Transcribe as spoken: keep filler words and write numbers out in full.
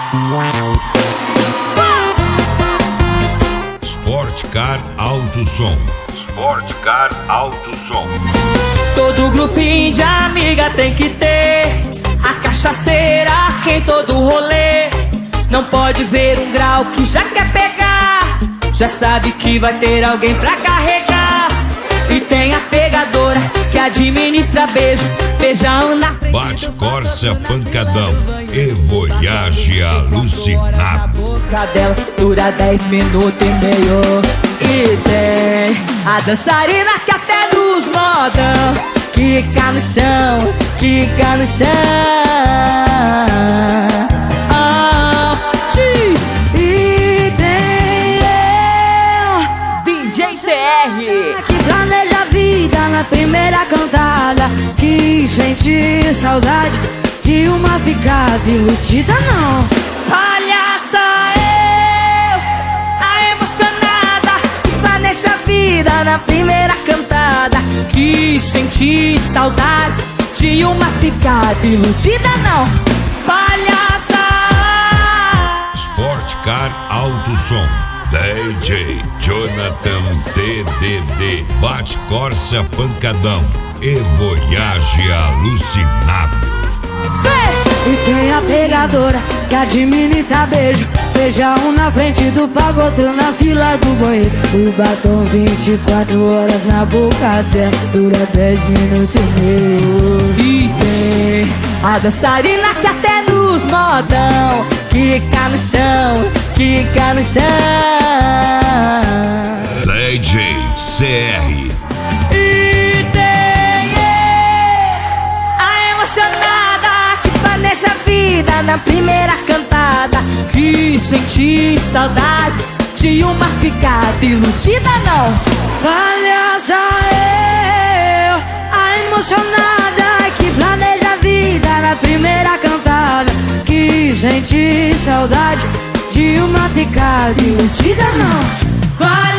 Sportcar Alto Som. Sportcar Alto Som. Todo grupinho de amiga tem que ter a cachaceira que em todo rolê não pode ver um grau que já quer pegar, já sabe que vai ter alguém pra carregar. E tem a pegadora que administra beijo, beijão na frente. Bate, Corsa, pancadão e voyage alucinado. A boca dela dura dez minutos e meio. E tem a dançarina que até nos modão quica no chão, quica no chão. Ah, diz. E tem eu, D J C R, que planeja a vida na primeira cantada, que sente saudade de uma ficada iludida não. palhaça eu, a emocionada que planeja a vida na primeira cantada, que senti saudade de uma ficada iludida não. Palhaça. Sportcar Alto Som. D J Jonathan D D D. Bate, Corsa, pancadão e voyage alucinado. E tem a pegadora que administra beijo, beijão na frente do pago, outro na fila do banheiro. O batom vinte e quatro horas na boca dela, dura dez minutos e meio. E tem a dançarina que até nos modão quica no chão, quica no chão. D J C R. E tem a emocionada que planeja a vida na primeira cantada, que senti saudade de uma ficada iludida não. Palhaça eu, a emocionada que planeja a vida na primeira cantada, que sente saudade de uma ficada iludida não. Palhaça